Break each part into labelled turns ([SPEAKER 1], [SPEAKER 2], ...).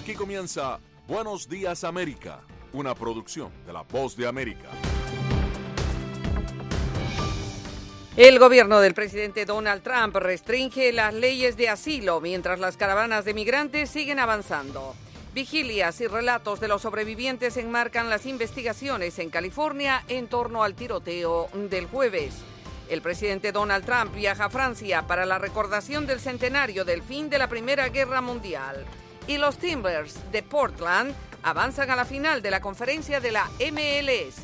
[SPEAKER 1] Aquí comienza Buenos Días América, una producción de La Voz de América.
[SPEAKER 2] El gobierno del presidente Donald Trump restringe las leyes de asilo mientras las caravanas de migrantes siguen avanzando. Vigilias y relatos de los sobrevivientes enmarcan las investigaciones en California en torno al tiroteo del jueves. El presidente Donald Trump viaja a Francia para la recordación del centenario del fin de la Primera Guerra Mundial. Y los Timbers de Portland avanzan a la final de la conferencia de la MLS.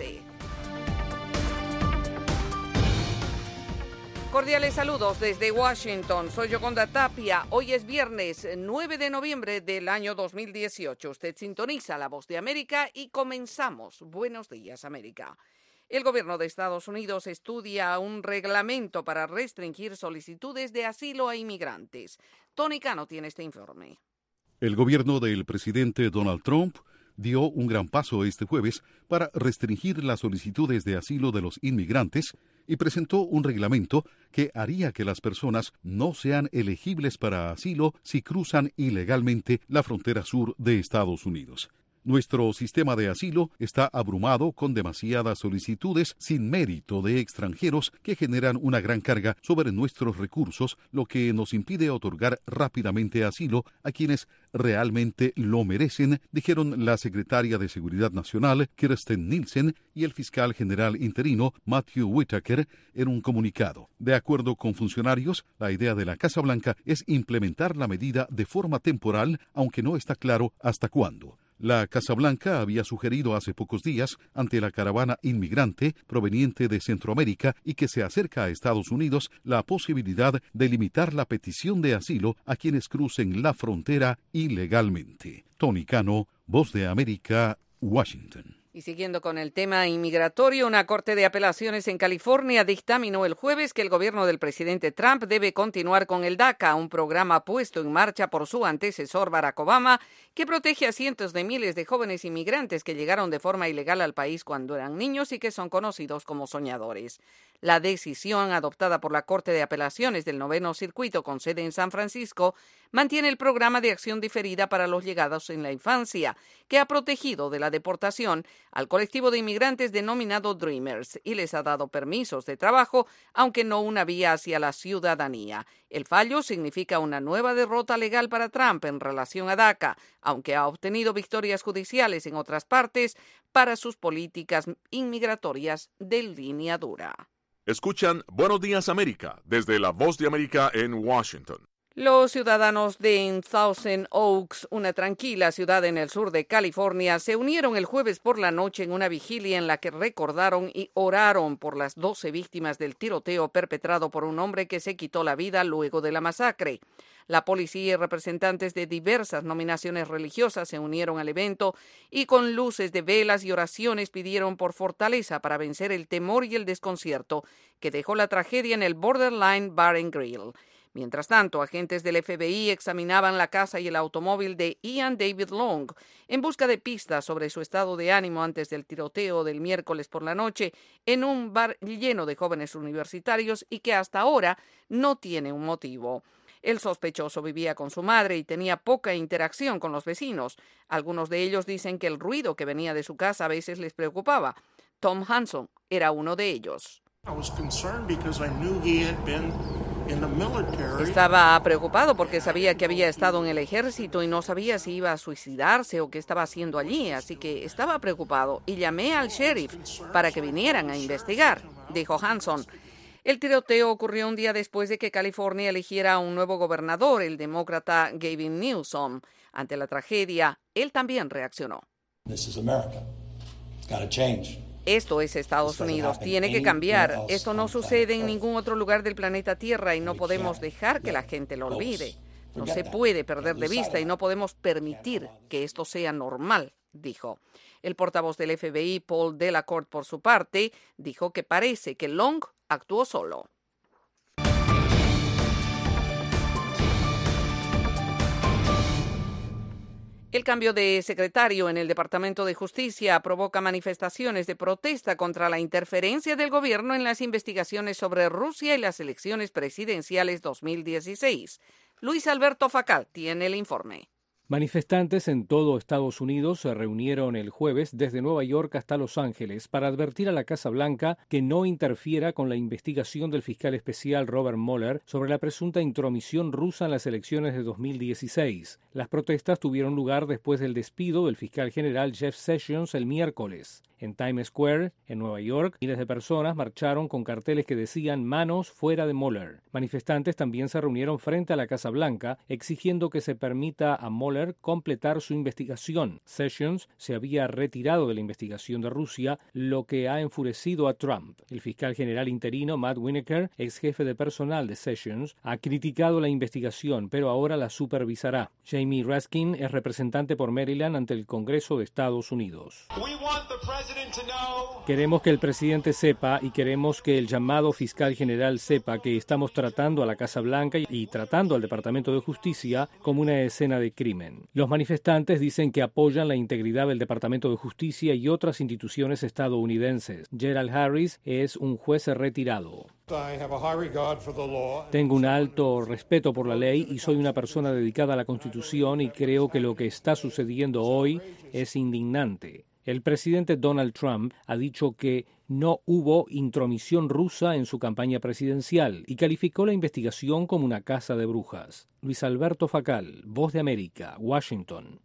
[SPEAKER 2] Cordiales saludos desde Washington. Soy Yoconda Tapia. Hoy es viernes 9 de noviembre del año 2018. Usted sintoniza La Voz de América y comenzamos. Buenos días, América. El gobierno de Estados Unidos estudia un reglamento para restringir solicitudes de asilo a inmigrantes. Tony Cano tiene este informe.
[SPEAKER 3] El gobierno del presidente Donald Trump dio un gran paso este jueves para restringir las solicitudes de asilo de los inmigrantes y presentó un reglamento que haría que las personas no sean elegibles para asilo si cruzan ilegalmente la frontera sur de Estados Unidos. Nuestro sistema de asilo está abrumado con demasiadas solicitudes sin mérito de extranjeros que generan una gran carga sobre nuestros recursos, lo que nos impide otorgar rápidamente asilo a quienes realmente lo merecen, dijeron la secretaria de Seguridad Nacional, Kirstjen Nielsen, y el fiscal general interino, Matthew Whitaker, en un comunicado. De acuerdo con funcionarios, la idea de la Casa Blanca es implementar la medida de forma temporal, aunque no está claro hasta cuándo. La Casa Blanca había sugerido hace pocos días, ante la caravana inmigrante proveniente de Centroamérica y que se acerca a Estados Unidos, la posibilidad de limitar la petición de asilo a quienes crucen la frontera ilegalmente. Tony Cano, Voz de América, Washington.
[SPEAKER 2] Y siguiendo con el tema inmigratorio, una corte de apelaciones en California dictaminó el jueves que el gobierno del presidente Trump debe continuar con el DACA, un programa puesto en marcha por su antecesor Barack Obama, que protege a cientos de miles de jóvenes inmigrantes que llegaron de forma ilegal al país cuando eran niños y que son conocidos como soñadores. La decisión adoptada por la Corte de Apelaciones del Noveno Circuito con sede en San Francisco mantiene el programa de acción diferida para los llegados en la infancia, que ha protegido de la deportación al colectivo de inmigrantes denominado Dreamers y les ha dado permisos de trabajo, aunque no una vía hacia la ciudadanía. El fallo significa una nueva derrota legal para Trump en relación a DACA, aunque ha obtenido victorias judiciales en otras partes para sus políticas inmigratorias de línea dura.
[SPEAKER 1] Escuchan Buenos Días América desde La Voz de América en Washington.
[SPEAKER 2] Los ciudadanos de Thousand Oaks, una tranquila ciudad en el sur de California, se unieron el jueves por la noche en una vigilia en la que recordaron y oraron por las 12 víctimas del tiroteo perpetrado por un hombre que se quitó la vida luego de la masacre. La policía y representantes de diversas denominaciones religiosas se unieron al evento y con luces de velas y oraciones pidieron por fortaleza para vencer el temor y el desconcierto que dejó la tragedia en el Borderline Bar and Grill. Mientras tanto, agentes del FBI examinaban la casa y el automóvil de Ian David Long en busca de pistas sobre su estado de ánimo antes del tiroteo del miércoles por la noche en un bar lleno de jóvenes universitarios y que hasta ahora no tiene un motivo. El sospechoso vivía con su madre y tenía poca interacción con los vecinos. Algunos de ellos dicen que el ruido que venía de su casa a veces les preocupaba. Tom Hanson era uno de ellos. Estaba preocupado porque sabía que había estado en el ejército y no sabía si iba a suicidarse o qué estaba haciendo allí, así que estaba preocupado y llamé al sheriff para que vinieran a investigar, dijo Hanson. El tiroteo ocurrió un día después de que California eligiera a un nuevo gobernador, el demócrata Gavin Newsom. Ante la tragedia, él también reaccionó. Esto es Estados Unidos, tiene que cambiar. Esto no sucede en ningún otro lugar del planeta Tierra y no podemos dejar que la gente lo olvide. No se puede perder de vista y no podemos permitir que esto sea normal, dijo. El portavoz del FBI, Paul Delacourt, por su parte, dijo que parece que Long actuó solo. El cambio de secretario en el Departamento de Justicia provoca manifestaciones de protesta contra la interferencia del gobierno en las investigaciones sobre Rusia y las elecciones presidenciales 2016. Luis Alberto Facal tiene el informe.
[SPEAKER 4] Manifestantes en todo Estados Unidos se reunieron el jueves desde Nueva York hasta Los Ángeles para advertir a la Casa Blanca que no interfiera con la investigación del fiscal especial Robert Mueller sobre la presunta intromisión rusa en las elecciones de 2016. Las protestas tuvieron lugar después del despido del fiscal general Jeff Sessions el miércoles. En Times Square, en Nueva York, miles de personas marcharon con carteles que decían «Manos fuera de Mueller». Manifestantes también se reunieron frente a la Casa Blanca, exigiendo que se permita a Mueller completar su investigación. Sessions se había retirado de la investigación de Rusia, lo que ha enfurecido a Trump. El fiscal general interino Matt Winokur, ex jefe de personal de Sessions, ha criticado la investigación, pero ahora la supervisará. Jamie Raskin es representante por Maryland ante el Congreso de Estados Unidos. Queremos que el presidente sepa y queremos que el llamado fiscal general sepa que estamos tratando a la Casa Blanca y tratando al Departamento de Justicia como una escena de crimen. Los manifestantes dicen que apoyan la integridad del Departamento de Justicia y otras instituciones estadounidenses. Gerald Harris es un juez retirado. Tengo un alto respeto por la ley y soy una persona dedicada a la Constitución y creo que lo que está sucediendo hoy es indignante. El presidente Donald Trump ha dicho que no hubo intromisión rusa en su campaña presidencial y calificó la investigación como una caza de brujas. Luis Alberto Facal, Voz de América, Washington.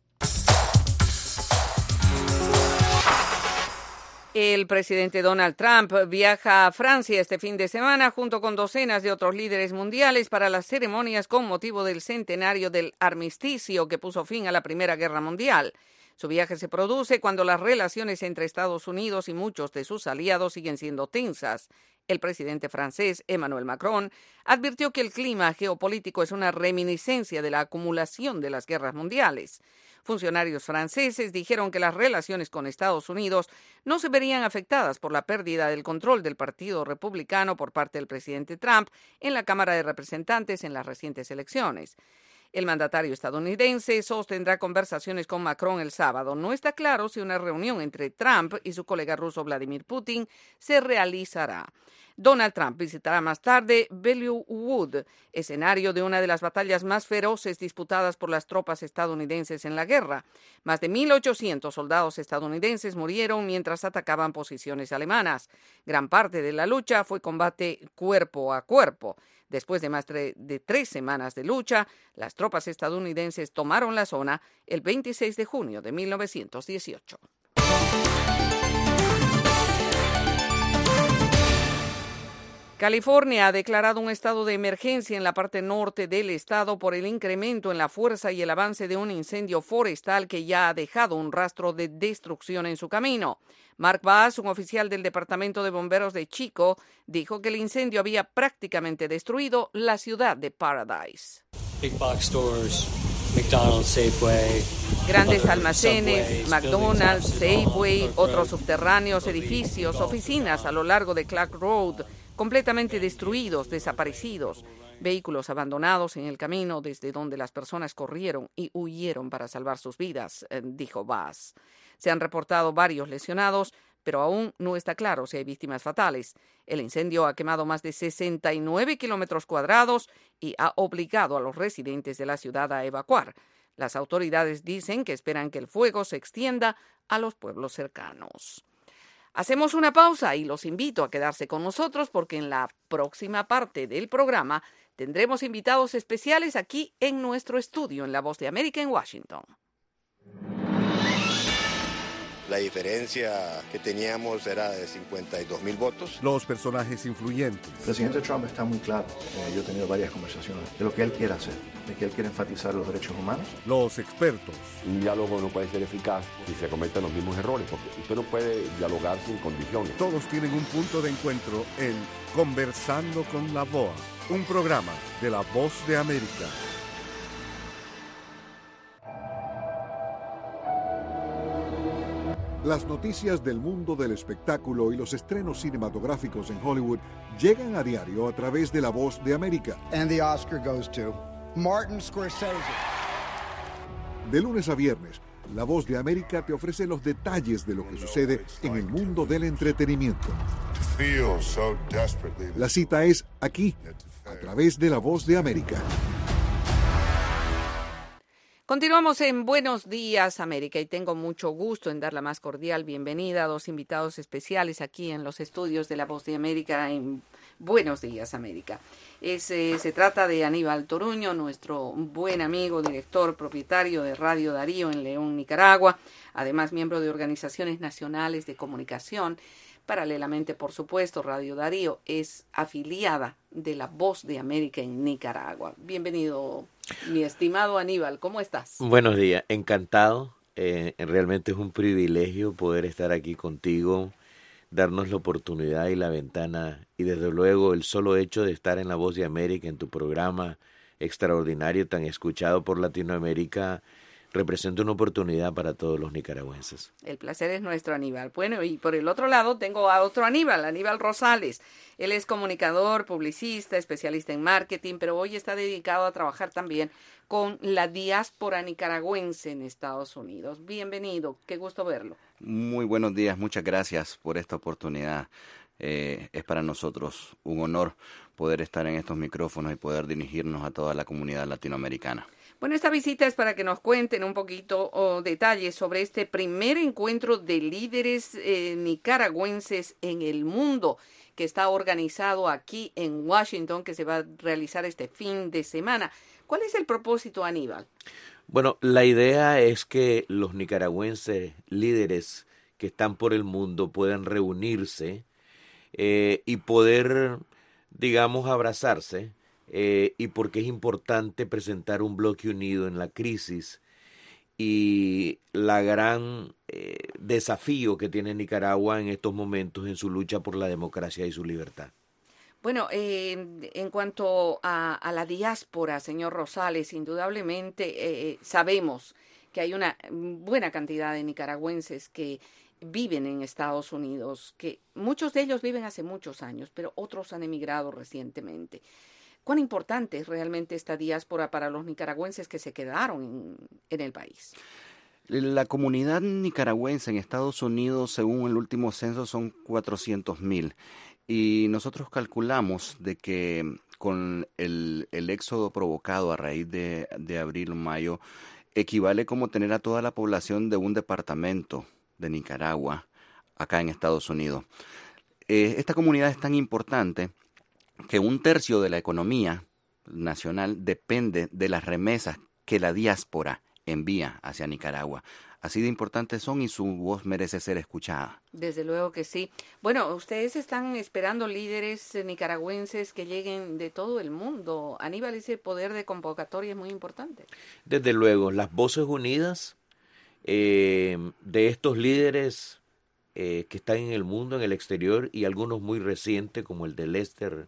[SPEAKER 2] El presidente Donald Trump viaja a Francia este fin de semana junto con docenas de otros líderes mundiales para las ceremonias con motivo del centenario del armisticio que puso fin a la Primera Guerra Mundial. Su viaje se produce cuando las relaciones entre Estados Unidos y muchos de sus aliados siguen siendo tensas. El presidente francés Emmanuel Macron advirtió que el clima geopolítico es una reminiscencia de la acumulación de las guerras mundiales. Funcionarios franceses dijeron que las relaciones con Estados Unidos no se verían afectadas por la pérdida del control del Partido Republicano por parte del presidente Trump en la Cámara de Representantes en las recientes elecciones. El mandatario estadounidense sostendrá conversaciones con Macron el sábado. No está claro si una reunión entre Trump y su colega ruso Vladimir Putin se realizará. Donald Trump visitará más tarde Belleau Wood, escenario de una de las batallas más feroces disputadas por las tropas estadounidenses en la guerra. Más de 1.800 soldados estadounidenses murieron mientras atacaban posiciones alemanas. Gran parte de la lucha fue combate cuerpo a cuerpo. Después de más de 3 semanas de lucha, las tropas estadounidenses tomaron la zona el 26 de junio de 1918. California ha declarado un estado de emergencia en la parte norte del estado por el incremento en la fuerza y el avance de un incendio forestal que ya ha dejado un rastro de destrucción en su camino. Mark Bass, un oficial del Departamento de Bomberos de Chico, dijo que el incendio había prácticamente destruido la ciudad de Paradise.
[SPEAKER 5] Big box stores, McDonald's, Safeway.
[SPEAKER 2] Grandes almacenes, McDonald's, Safeway, otros subterráneos, edificios, oficinas a lo largo de Clark Road, completamente destruidos, desaparecidos, vehículos abandonados en el camino desde donde las personas corrieron y huyeron para salvar sus vidas, dijo Bass. Se han reportado varios lesionados, pero aún no está claro si hay víctimas fatales. El incendio ha quemado más de 69 kilómetros cuadrados y ha obligado a los residentes de la ciudad a evacuar. Las autoridades dicen que esperan que el fuego se extienda a los pueblos cercanos. Hacemos una pausa y los invito a quedarse con nosotros porque en la próxima parte del programa tendremos invitados especiales aquí en nuestro estudio en La Voz de América en Washington.
[SPEAKER 6] La diferencia que teníamos era de 52,000 votos.
[SPEAKER 7] Los personajes influyentes.
[SPEAKER 8] El presidente Trump está muy claro. Yo he tenido varias conversaciones de lo que él quiere hacer, de que él quiere enfatizar los derechos humanos.
[SPEAKER 7] Los expertos.
[SPEAKER 9] Un diálogo no puede ser eficaz si se cometen los mismos errores, porque usted no puede dialogar sin condiciones.
[SPEAKER 7] Todos tienen un punto de encuentro en Conversando con la VOA, un programa de La Voz de América. Las noticias del mundo del espectáculo y los estrenos cinematográficos en Hollywood llegan a diario a través de La Voz de América.
[SPEAKER 10] And the Oscar goes to Martin Scorsese.
[SPEAKER 7] De lunes a viernes, La Voz de América te ofrece los detalles de lo que sucede en el mundo del entretenimiento. La cita es aquí, a través de La Voz de América.
[SPEAKER 2] Continuamos en Buenos Días, América, y tengo mucho gusto en dar la más cordial bienvenida a dos invitados especiales aquí en los estudios de La Voz de América en Buenos Días, América. Se trata de Aníbal Toruño, nuestro buen amigo, director, propietario de Radio Darío en León, Nicaragua, además miembro de organizaciones nacionales de comunicación. Paralelamente, por supuesto, Radio Darío es afiliada de La Voz de América en Nicaragua. Bienvenido, mi estimado Aníbal, ¿cómo estás?
[SPEAKER 11] Buenos días, encantado. Realmente es un privilegio poder estar aquí contigo, darnos la oportunidad y la ventana, y desde luego el solo hecho de estar en La Voz de América, en tu programa extraordinario, tan escuchado por Latinoamérica, representa una oportunidad para todos los nicaragüenses.
[SPEAKER 2] El placer es nuestro, Aníbal. Bueno, y por el otro lado tengo a otro Aníbal, Aníbal Rosales. Él es comunicador, publicista, especialista en marketing, pero hoy está dedicado a trabajar también con la diáspora nicaragüense en Estados Unidos. Bienvenido, qué gusto verlo.
[SPEAKER 12] Muy buenos días, muchas gracias por esta oportunidad. Es para nosotros un honor poder estar en estos micrófonos y poder dirigirnos a toda la comunidad latinoamericana.
[SPEAKER 2] Bueno, esta visita es para que nos cuenten un poquito detalles sobre este primer encuentro de líderes nicaragüenses en el mundo que está organizado aquí en Washington, que se va a realizar este fin de semana. ¿Cuál es el propósito, Aníbal?
[SPEAKER 11] Bueno, la idea es que los nicaragüenses líderes que están por el mundo puedan reunirse y poder, digamos, abrazarse. Y porque es importante presentar un bloque unido en la crisis y la gran desafío que tiene Nicaragua en estos momentos en su lucha por la democracia y su libertad.
[SPEAKER 2] Bueno, en cuanto a la diáspora, señor Rosales, indudablemente sabemos que hay una buena cantidad de nicaragüenses que viven en Estados Unidos, que muchos de ellos viven hace muchos años, pero otros han emigrado recientemente. ¿Cuán importante es realmente esta diáspora para los nicaragüenses que se quedaron en el país?
[SPEAKER 12] La comunidad nicaragüense en Estados Unidos, según el último censo, son 400,000. Y nosotros calculamos de que con el éxodo provocado a raíz de abril-mayo, equivale como tener a toda la población de un departamento de Nicaragua acá en Estados Unidos. Esta comunidad es tan importante que 1/3 de la economía nacional depende de las remesas que la diáspora envía hacia Nicaragua. Así de importantes son y su voz merece ser escuchada.
[SPEAKER 2] Desde luego que sí. Bueno, ustedes están esperando líderes nicaragüenses que lleguen de todo el mundo. Aníbal, ese poder de convocatoria es muy importante.
[SPEAKER 11] Desde luego, las voces unidas de estos líderes que están en el mundo, en el exterior, y algunos muy recientes como el de Lester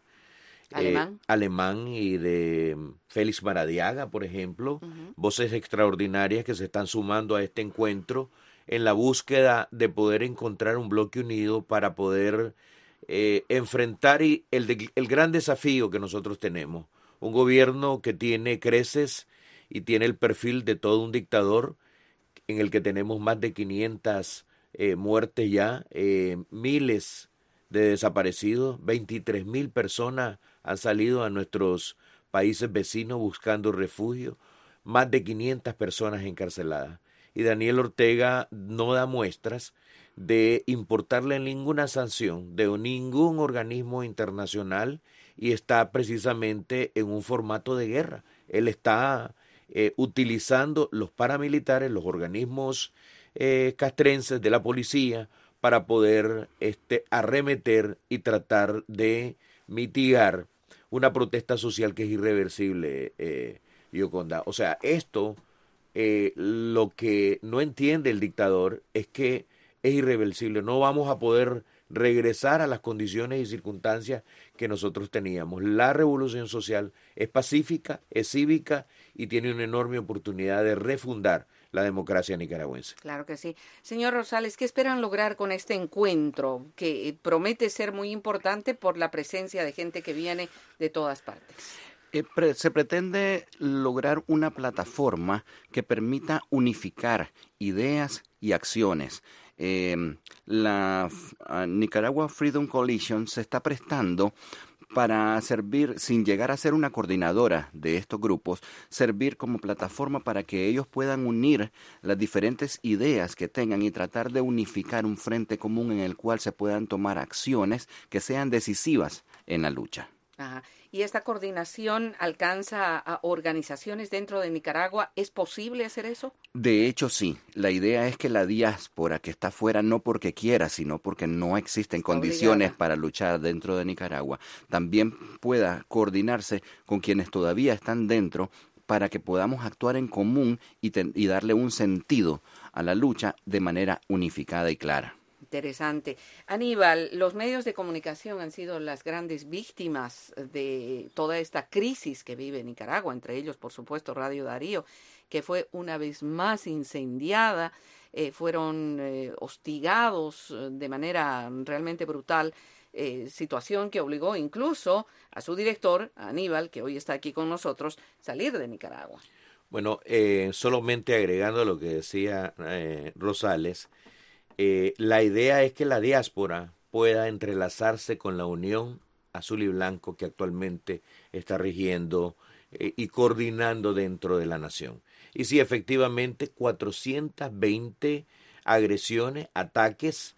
[SPEAKER 11] Alemán y de Félix Maradiaga, por ejemplo, voces extraordinarias que se están sumando a este encuentro en la búsqueda de poder encontrar un bloque unido para poder enfrentar el gran desafío que nosotros tenemos. Un gobierno que tiene creces y tiene el perfil de todo un dictador, en el que tenemos más de 500 muertes ya, miles de desaparecidos, 23,000 personas han salido a nuestros países vecinos buscando refugio, más de 500 personas encarceladas. Y Daniel Ortega no da muestras de importarle ninguna sanción de ningún organismo internacional y está precisamente en un formato de guerra. Él está utilizando los paramilitares, los organismos castrenses de la policía para poder arremeter y tratar de mitigar una protesta social que es irreversible, Yoconda. O sea, esto, lo que no entiende el dictador es que es irreversible. No vamos a poder regresar a las condiciones y circunstancias que nosotros teníamos. La revolución social es pacífica, es cívica y tiene una enorme oportunidad de refundar la democracia nicaragüense.
[SPEAKER 2] Claro que sí. Señor Rosales, ¿qué esperan lograr con este encuentro que promete ser muy importante por la presencia de gente que viene de todas partes?
[SPEAKER 12] Se pretende lograr una plataforma que permita unificar ideas y acciones. La Nicaragua Freedom Coalition se está prestando para servir, sin llegar a ser una coordinadora de estos grupos, servir como plataforma para que ellos puedan unir las diferentes ideas que tengan y tratar de unificar un frente común en el cual se puedan tomar acciones que sean decisivas en la lucha.
[SPEAKER 2] Ajá. ¿Y esta coordinación alcanza a organizaciones dentro de Nicaragua? ¿Es posible hacer eso?
[SPEAKER 12] De hecho, sí. La idea es que la diáspora que está fuera, no porque quiera, sino porque no existen condiciones para luchar dentro de Nicaragua, también pueda coordinarse con quienes todavía están dentro para que podamos actuar en común y darle un sentido a la lucha de manera unificada y clara.
[SPEAKER 2] Interesante. Aníbal, los medios de comunicación han sido las grandes víctimas de toda esta crisis que vive Nicaragua, entre ellos, por supuesto, Radio Darío, que fue una vez más incendiada, fueron hostigados de manera realmente brutal, situación que obligó incluso a su director, Aníbal, que hoy está aquí con nosotros, salir de Nicaragua.
[SPEAKER 11] Bueno, solamente agregando lo que decía Rosales, la idea es que la diáspora pueda entrelazarse con la Unión Azul y Blanco que actualmente está rigiendo y coordinando dentro de la nación. Y sí, efectivamente, 420 agresiones, ataques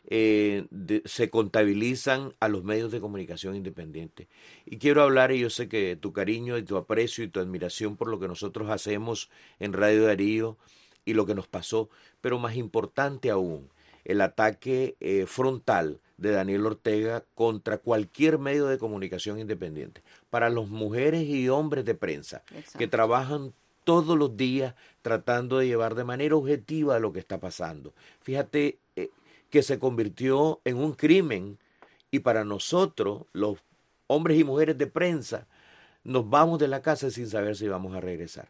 [SPEAKER 11] se contabilizan a los medios de comunicación independientes. Y quiero hablar, y yo sé que tu cariño y tu aprecio y tu admiración por lo que nosotros hacemos en Radio Darío y lo que nos pasó, pero más importante aún, el ataque frontal de Daniel Ortega contra cualquier medio de comunicación independiente, para las mujeres y hombres de prensa. Exacto. Que trabajan todos los días tratando de llevar de manera objetiva lo que está pasando. Fíjate que se convirtió en un crimen y para nosotros, los hombres y mujeres de prensa, nos vamos de la casa sin saber si vamos a regresar.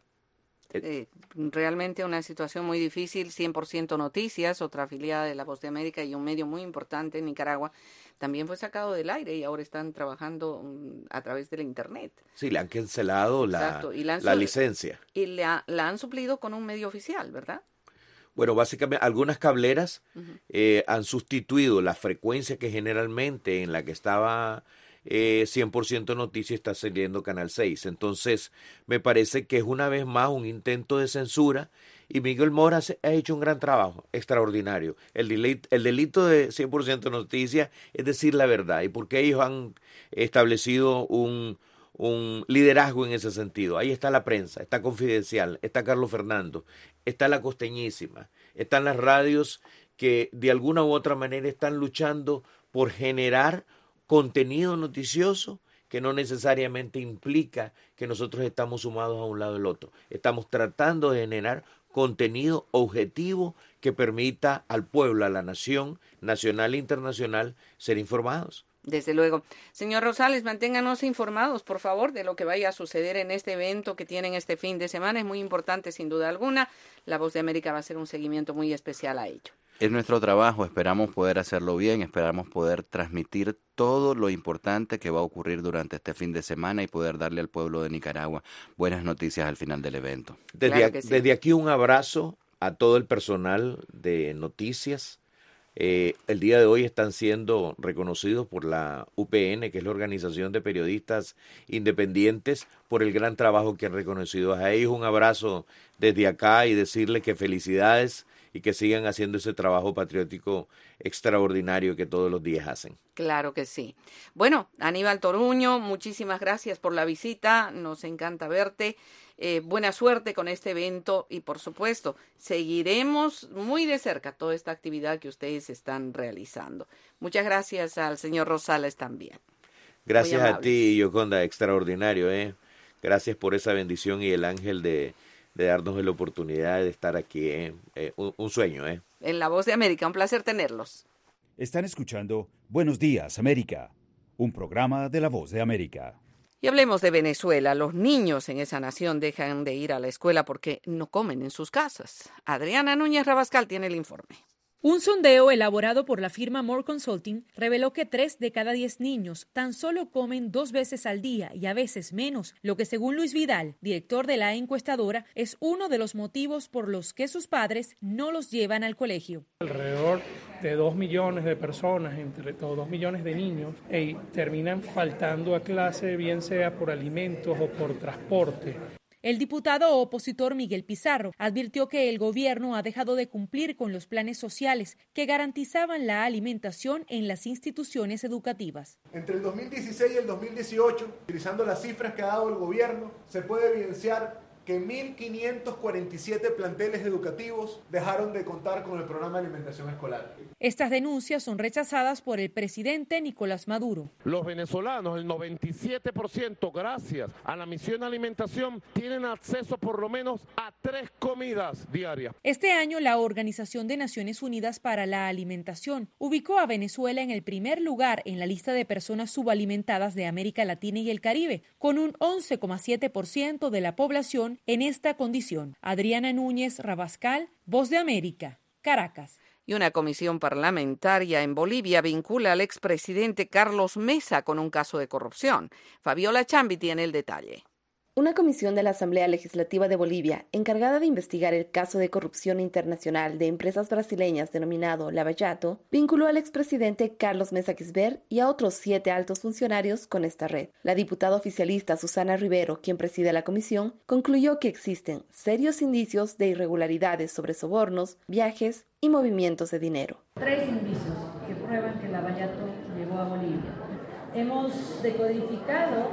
[SPEAKER 2] Realmente una situación muy difícil. 100% Noticias, otra afiliada de La Voz de América y un medio muy importante en Nicaragua, también fue sacado del aire y ahora están trabajando a través de la internet.
[SPEAKER 11] Sí, le han cancelado la licencia.
[SPEAKER 2] Y la han suplido con un medio oficial, ¿verdad?
[SPEAKER 11] Bueno, básicamente algunas cableras han sustituido la frecuencia que generalmente en la que estaba 100% Noticias está saliendo Canal 6. Entonces, me parece que es una vez más un intento de censura y Miguel Mora ha hecho un gran trabajo, extraordinario. El delito de 100% Noticias es decir la verdad y porque ellos han establecido un liderazgo en ese sentido. Ahí está la prensa, está Confidencial, está Carlos Fernando, está La Costeñísima, están las radios que de alguna u otra manera están luchando por generar contenido noticioso que no necesariamente implica que nosotros estamos sumados a un lado del otro. Estamos tratando de generar contenido objetivo que permita al pueblo, a la nación, nacional e internacional, ser informados.
[SPEAKER 2] Desde luego. Señor Rosales, manténganos informados, por favor, de lo que vaya a suceder en este evento que tienen este fin de semana. Es muy importante, sin duda alguna. La Voz de América va a hacer un seguimiento muy especial a ello.
[SPEAKER 12] Es nuestro trabajo, esperamos poder hacerlo bien, esperamos poder transmitir todo lo importante que va a ocurrir durante este fin de semana y poder darle al pueblo de Nicaragua buenas noticias al final del evento.
[SPEAKER 11] Desde aquí un abrazo a todo el personal de noticias. El día de hoy están siendo reconocidos por la UPN, que es la Organización de Periodistas Independientes, por el gran trabajo que han reconocido. A ellos un abrazo desde acá y decirles que felicidades y que sigan haciendo ese trabajo patriótico extraordinario que todos los días hacen.
[SPEAKER 2] Claro que sí. Bueno, Aníbal Toruño, muchísimas gracias por la visita, nos encanta verte. Buena suerte con este evento y, por supuesto, seguiremos muy de cerca toda esta actividad que ustedes están realizando. Muchas gracias al señor Rosales también.
[SPEAKER 11] Gracias a ti, Yoconda, extraordinario. Gracias por esa bendición y el ángel de darnos la oportunidad de estar aquí. Un sueño.
[SPEAKER 2] En La Voz de América, un placer tenerlos.
[SPEAKER 13] Están escuchando Buenos Días, América, un programa de La Voz de América.
[SPEAKER 2] Y hablemos de Venezuela. Los niños en esa nación dejan de ir a la escuela porque no comen en sus casas. Adriana Núñez Rabascal tiene el informe.
[SPEAKER 14] Un sondeo elaborado por la firma More Consulting reveló que 3 de cada 10 niños tan solo comen 2 veces al día y a veces menos, lo que según Luis Vidal, director de la encuestadora, es uno de los motivos por los que sus padres no los llevan al colegio.
[SPEAKER 15] Alrededor de 2 millones de personas, entre todos 2 millones de niños, terminan faltando a clase, bien sea por alimentos o por transporte.
[SPEAKER 14] El diputado opositor Miguel Pizarro advirtió que el gobierno ha dejado de cumplir con los planes sociales que garantizaban la alimentación en las instituciones educativas.
[SPEAKER 16] Entre el 2016 y el 2018, utilizando las cifras que ha dado el gobierno, se puede evidenciar que 1.547 planteles educativos dejaron de contar con el programa de alimentación escolar.
[SPEAKER 14] Estas denuncias son rechazadas por el presidente Nicolás Maduro.
[SPEAKER 17] Los venezolanos, el 97%, gracias a la misión de alimentación, tienen acceso por lo menos a 3 comidas diarias.
[SPEAKER 14] Este año, la Organización de Naciones Unidas para la Alimentación ubicó a Venezuela en el primer lugar en la lista de personas subalimentadas de América Latina y el Caribe, con un 11,7% de la población en esta condición. Adriana Núñez Rabascal, Voz de América, Caracas.
[SPEAKER 2] Y una comisión parlamentaria en Bolivia vincula al expresidente Carlos Mesa con un caso de corrupción. Fabiola Chambi tiene el detalle.
[SPEAKER 18] Una comisión de la Asamblea Legislativa de Bolivia, encargada de investigar el caso de corrupción internacional de empresas brasileñas denominado Lava Jato, vinculó al expresidente Carlos Mesa Quisbert y a otros 7 altos funcionarios con esta red. La diputada oficialista Susana Rivero, quien preside la comisión, concluyó que existen serios indicios de irregularidades sobre sobornos, viajes y movimientos de dinero.
[SPEAKER 19] 3 indicios que prueban que Lava Jato llegó a Bolivia. Hemos decodificado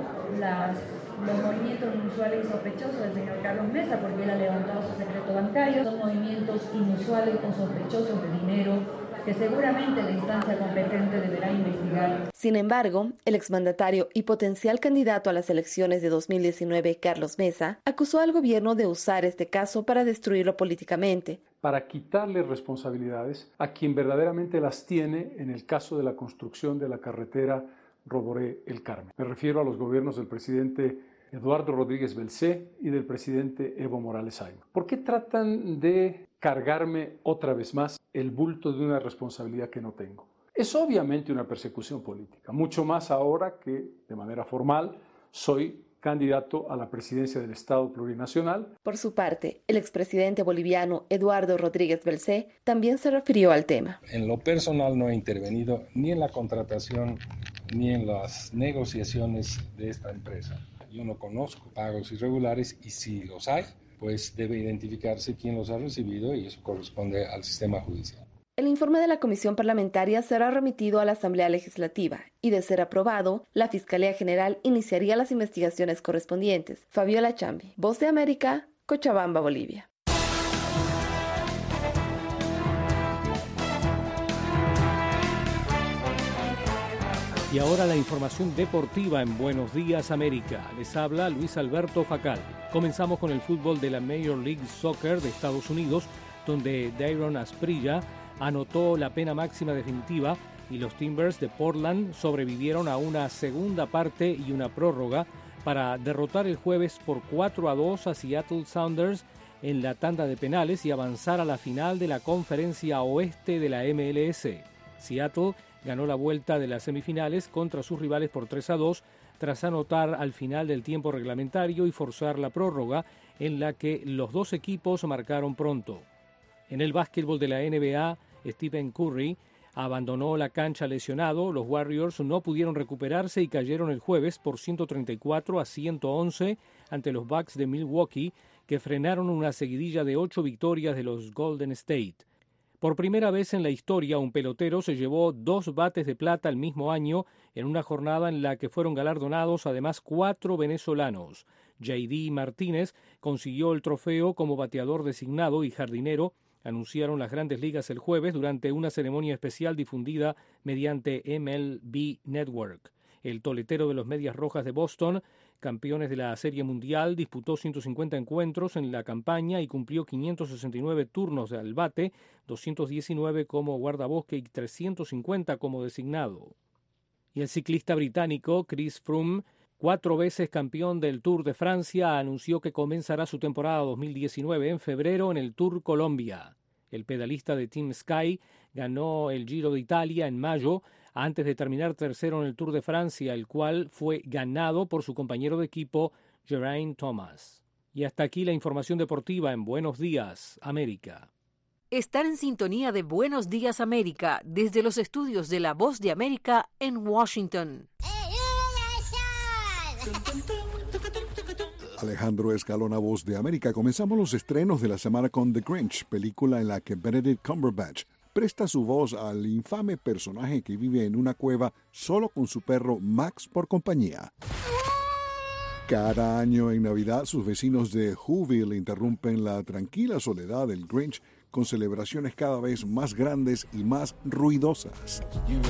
[SPEAKER 19] los movimientos inusuales y sospechosos del señor Carlos Mesa, porque él ha levantado su secreto bancario. Son movimientos inusuales o sospechosos de dinero que seguramente la instancia competente deberá investigar.
[SPEAKER 18] Sin embargo, el exmandatario y potencial candidato a las elecciones de 2019, Carlos Mesa, acusó al gobierno de usar este caso para destruirlo políticamente.
[SPEAKER 20] Para quitarle responsabilidades a quien verdaderamente las tiene en el caso de la construcción de la carretera Roboré-El Carmen. Me refiero a los gobiernos del presidente Eduardo Rodríguez Belcé y del presidente Evo Morales Ayma. ¿Por qué tratan de cargarme otra vez más el bulto de una responsabilidad que no tengo? Es obviamente una persecución política, mucho más ahora que, de manera formal, soy candidato a la presidencia del Estado plurinacional.
[SPEAKER 18] Por su parte, el expresidente boliviano Eduardo Rodríguez Belcé también se refirió al tema.
[SPEAKER 21] En lo personal no he intervenido ni en la contratación ni en las negociaciones de esta empresa. Yo no conozco pagos irregulares y si los hay, pues debe identificarse quién los ha recibido y eso corresponde al sistema judicial.
[SPEAKER 18] El informe de la Comisión Parlamentaria será remitido a la Asamblea Legislativa y, de ser aprobado, la Fiscalía General iniciaría las investigaciones correspondientes. Fabiola Chambi, Voz de América, Cochabamba, Bolivia.
[SPEAKER 4] Y ahora la información deportiva en Buenos Días América. Les habla Luis Alberto Facal. Comenzamos con el fútbol de la Major League Soccer de Estados Unidos, donde Dayron Asprilla anotó la pena máxima definitiva y los Timbers de Portland sobrevivieron a una segunda parte y una prórroga para derrotar el jueves por 4-2 a Seattle Sounders en la tanda de penales y avanzar a la final de la Conferencia Oeste de la MLS. Seattle ganó la vuelta de las semifinales contra sus rivales por 3-2 tras anotar al final del tiempo reglamentario y forzar la prórroga en la que los dos equipos marcaron pronto. En el básquetbol de la NBA, Stephen Curry abandonó la cancha lesionado. Los Warriors no pudieron recuperarse y cayeron el jueves por 134-111 ante los Bucks de Milwaukee, que frenaron una seguidilla de 8 victorias de los Golden State. Por primera vez en la historia, un pelotero se llevó 2 bates de plata el mismo año en una jornada en la que fueron galardonados además 4 venezolanos. J.D. Martínez consiguió el trofeo como bateador designado y jardinero, anunciaron las Grandes Ligas el jueves durante una ceremonia especial difundida mediante MLB Network. El toletero de los Medias Rojas de Boston, campeones de la Serie Mundial, disputó 150 encuentros en la campaña y cumplió 569 turnos al bate, 219 como guardabosque y 350 como designado. Y el ciclista británico Chris Froome, 4 veces campeón del Tour de Francia, anunció que comenzará su temporada 2019 en febrero en el Tour Colombia. El pedalista de Team Sky ganó el Giro de Italia en mayo, antes de terminar tercero en el Tour de Francia, el cual fue ganado por su compañero de equipo, Geraint Thomas. Y hasta aquí la información deportiva en Buenos Días, América.
[SPEAKER 3] Están en sintonía de Buenos Días América, desde los estudios de La Voz de América en Washington.
[SPEAKER 7] Alejandro Escalona, Voz de América. Comenzamos los estrenos de la semana con The Grinch, película en la que Benedict Cumberbatch presta su voz al infame personaje que vive en una cueva solo con su perro Max por compañía. Cada año en Navidad, sus vecinos de Whoville interrumpen la tranquila soledad del Grinch con celebraciones cada vez más grandes y más ruidosas.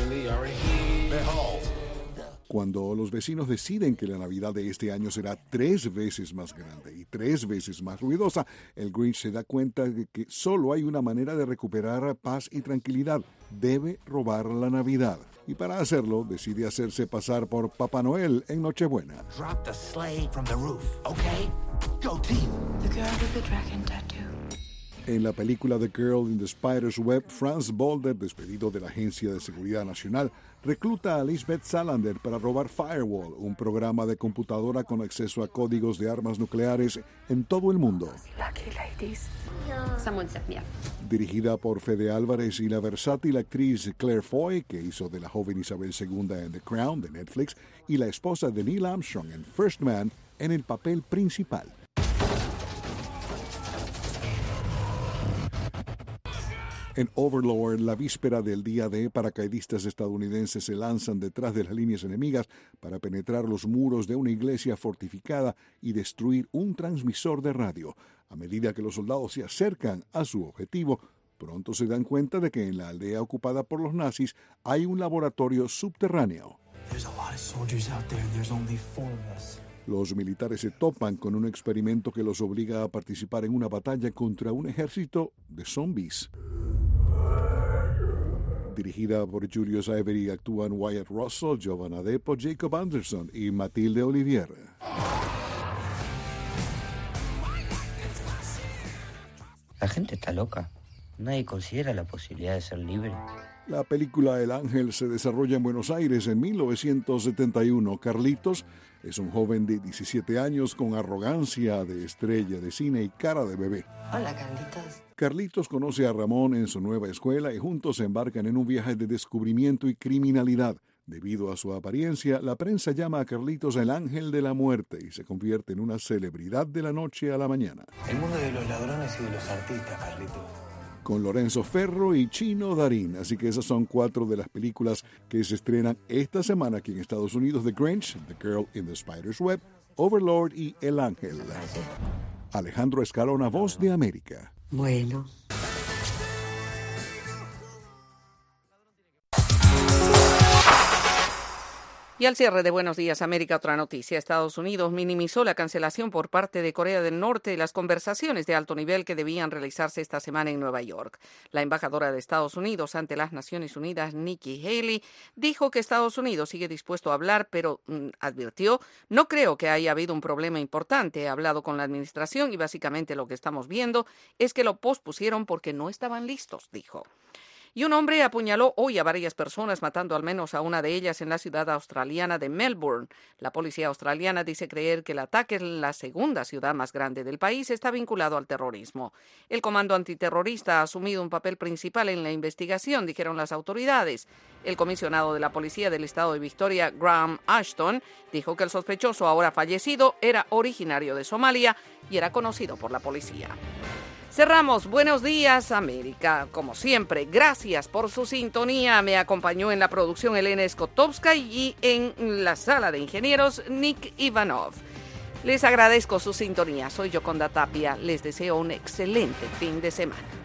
[SPEAKER 7] Cuando los vecinos deciden que la Navidad de este año será 3 veces más grande y 3 veces más ruidosa, el Grinch se da cuenta de que solo hay una manera de recuperar paz y tranquilidad: debe robar la Navidad. Y para hacerlo, decide hacerse pasar por Papá Noel en Nochebuena.
[SPEAKER 22] Drop the sleigh from the roof, okay? Go team.
[SPEAKER 23] The girl with the dragon tattoo.
[SPEAKER 7] En la película The Girl in the Spider's Web, Franz Boulder, despedido de la Agencia de Seguridad Nacional, recluta a Lisbeth Salander para robar Firewall, un programa de computadora con acceso a códigos de armas nucleares en todo el mundo. Dirigida por Fede Álvarez y la versátil actriz Claire Foy, que hizo de la joven Isabel II en The Crown de Netflix, y la esposa de Neil Armstrong en First Man en el papel principal. En Overlord, la víspera del día D, paracaidistas estadounidenses se lanzan detrás de las líneas enemigas para penetrar los muros de una iglesia fortificada y destruir un transmisor de radio. A medida que los soldados se acercan a su objetivo, pronto se dan cuenta de que en la aldea ocupada por los nazis hay un laboratorio subterráneo. Los militares se topan con un experimento que los obliga a participar en una batalla contra un ejército de zombies. Dirigida por Julius Avery, actúan Wyatt Russell, Giovanna Depo, Jacob Anderson y Matilde Olivier.
[SPEAKER 24] La gente está loca. Nadie considera la posibilidad de ser libre.
[SPEAKER 7] La película El Ángel se desarrolla en Buenos Aires en 1971. Carlitos es un joven de 17 años con arrogancia de estrella de cine y cara de bebé.
[SPEAKER 24] Hola, Carlitos.
[SPEAKER 7] Carlitos conoce a Ramón en su nueva escuela y juntos se embarcan en un viaje de descubrimiento y criminalidad. Debido a su apariencia, la prensa llama a Carlitos el Ángel de la Muerte y se convierte en una celebridad de la noche a la mañana.
[SPEAKER 22] El mundo de los ladrones y de los artistas, Carlitos.
[SPEAKER 7] Con Lorenzo Ferro y Chino Darín. Así que esas son 4 de las películas que se estrenan esta semana aquí en Estados Unidos: The Grinch, The Girl in the Spider's Web, Overlord y El Ángel. Alejandro Escalona, Voz de América.
[SPEAKER 23] Bueno.
[SPEAKER 2] Y al cierre de Buenos Días América, otra noticia. Estados Unidos minimizó la cancelación por parte de Corea del Norte de las conversaciones de alto nivel que debían realizarse esta semana en Nueva York. La embajadora de Estados Unidos ante las Naciones Unidas, Nikki Haley, dijo que Estados Unidos sigue dispuesto a hablar, pero advirtió: no creo que haya habido un problema importante. He hablado con la administración y básicamente lo que estamos viendo es que lo pospusieron porque no estaban listos, dijo. Y un hombre apuñaló hoy a varias personas, matando al menos a una de ellas en la ciudad australiana de Melbourne. La policía australiana dice creer que el ataque en la segunda ciudad más grande del país está vinculado al terrorismo. El comando antiterrorista ha asumido un papel principal en la investigación, dijeron las autoridades. El comisionado de la policía del estado de Victoria, Graham Ashton, dijo que el sospechoso, ahora fallecido, era originario de Somalia y era conocido por la policía. Cerramos Buenos Días América. Como siempre, gracias por su sintonía. Me acompañó en la producción Elena Skotowska y en la sala de ingenieros Nick Ivanov. Les agradezco su sintonía. Soy Yoconda Tapia. Les deseo un excelente fin de semana.